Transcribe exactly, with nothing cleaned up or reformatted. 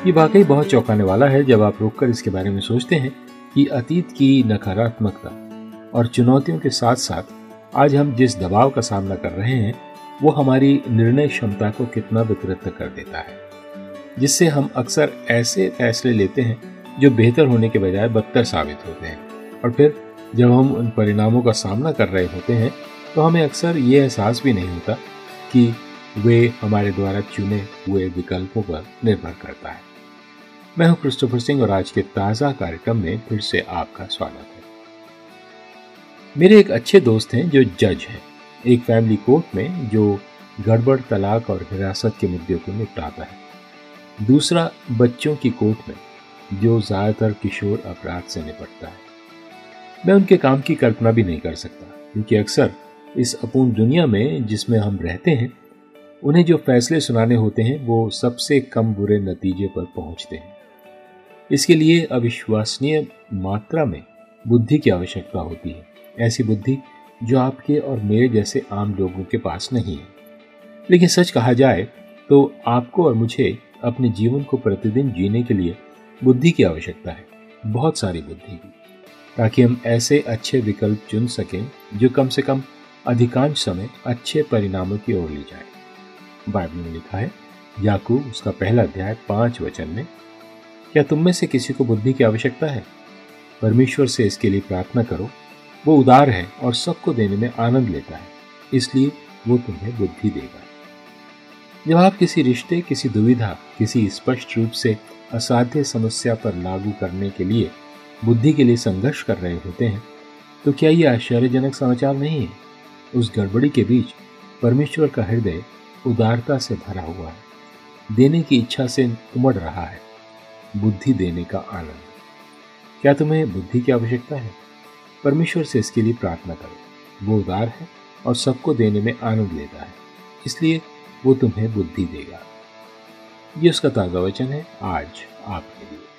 ये वाकई बहुत चौंकाने वाला है जब आप रुककर इसके बारे में सोचते हैं कि अतीत की नकारात्मकता और चुनौतियों के साथ साथ आज हम जिस दबाव का सामना कर रहे हैं वो हमारी निर्णय क्षमता को कितना विकृत कर देता है, जिससे हम अक्सर ऐसे फैसले लेते हैं जो बेहतर होने के बजाय बदतर साबित होते हैं। और फिर जब हम उन परिणामों का सामना कर रहे होते हैं तो हमें अक्सर ये एहसास भी नहीं होता कि वे हमारे द्वारा चुने हुए विकल्पों पर निर्भर करता है। मैं हूं क्रिस्टोफर सिंह और आज के ताज़ा कार्यक्रम में फिर से आपका स्वागत है। मेरे एक अच्छे दोस्त हैं जो जज हैं, एक फैमिली कोर्ट में जो गड़बड़, तलाक और हिरासत के मुद्दों को निपटाता है। दूसरा बच्चों की कोर्ट में जो ज़्यादातर किशोर अपराध से निपटता है। मैं उनके काम की कल्पना भी नहीं कर सकता, क्योंकि अक्सर इस अपूर्ण दुनिया में जिसमें हम रहते हैं, उन्हें जो फैसले सुनाने होते हैं वो सबसे कम बुरे नतीजे पर पहुंचते हैं। इसके लिए अविश्वसनीय मात्रा में बुद्धि की आवश्यकता होती है, ऐसी बुद्धि जो आपके और मेरे जैसे आम लोगों के पास नहीं है। लेकिन सच कहा जाए तो आपको और मुझे अपने जीवन को प्रतिदिन जीने के लिए बुद्धि की आवश्यकता है, बहुत सारी बुद्धि की, ताकि हम ऐसे अच्छे विकल्प चुन सकें जो कम से कम अधिकांश समय अच्छे परिणामों की ओर ले जाए। बाइबल में लिखा है, याकूब उसका पहला अध्याय पांच वचन में, क्या तुम में से किसी को बुद्धि की आवश्यकता है? परमेश्वर से इसके लिए प्रार्थना करो, वो उदार है और सबको देने में आनंद लेता है, इसलिए वो तुम्हें बुद्धि देगा। जब आप किसी रिश्ते, किसी दुविधा, किसी स्पष्ट रूप से असाध्य समस्या पर लागू करने के लिए बुद्धि के लिए संघर्ष कर रहे होते हैं, तो क्या ये आश्चर्यजनक समाचार नहीं है? उस गड़बड़ी के बीच परमेश्वर का हृदय उदारता से भरा हुआ है, देने की इच्छा से उमड़ रहा है, बुद्धि देने का आनंद। क्या तुम्हें बुद्धि की आवश्यकता है? परमेश्वर से इसके लिए प्रार्थना करो, वो उदार है और सबको देने में आनंद लेता है, इसलिए वो तुम्हें बुद्धि देगा। ये उसका ताज़ा वचन है आज आपके लिए।